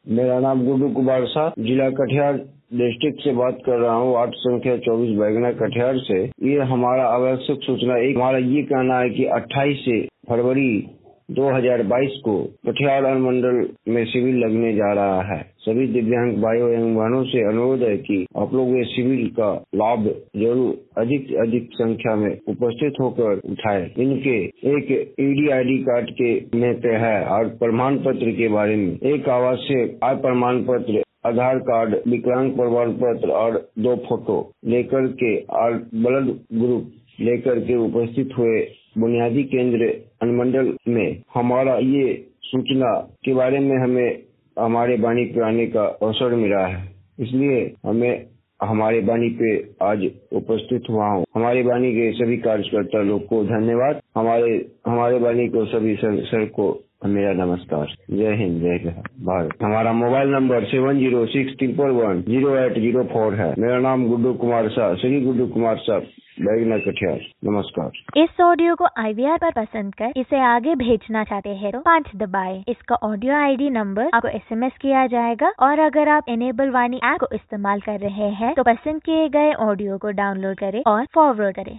मेरा नाम गुड्डू कुमार शाह, जिला कटिहार डिस्ट्रिक्ट से बात कर रहा हूँ। वार्ड संख्या 24 बैगना कटिहार से। ये हमारा आवश्यक सूचना हमारा ये कहना है कि 28 फरवरी 2022 को कटिहार अनुमंडल में शिविर लगने जा रहा है। सभी दिव्यांग भाइयों एवं बहनों से अनुरोध है कि आप लोग ये शिविर का लाभ जरूर अधिक से अधिक संख्या में उपस्थित होकर उठाएं। इनके एक ईडी कार्ड के में पे है और प्रमाण पत्र के बारे में एक आवश्यक आय प्रमाण पत्र, आधार कार्ड, विकलांग प्रमाण पत्र और 2 फोटो लेकर के और ब्लड ग्रुप लेकर के उपस्थित हुए बुनियादी केंद्र अनुमंडल में। हमारा ये सूचना के बारे में हमें हमारे वाणी पे आने का अवसर मिला है, इसलिए हमें हमारे वाणी पे आज उपस्थित हुआ हूँ। हमारे वाणी के सभी कार्यकर्ता लोग को धन्यवाद। हमारे वाणी को सभी सर को मेरा नमस्कार। जय हिंद, जय भारत। हमारा मोबाइल नंबर 7061110804 है। मेरा नाम गुड्डू कुमार शाह, श्री गुड्डू कुमार शाह, बैगना कटिहार। नमस्कार। इस ऑडियो को IVR पर पसंद कर इसे आगे भेजना चाहते हैं तो 5 दबाएं। इसका ऑडियो ID नंबर आपको SMS किया जाएगा और अगर आप इनेबल वाणी ऐप को इस्तेमाल कर रहे हैं तो पसंद किए गए ऑडियो को डाउनलोड करें और फॉरवर्ड करें।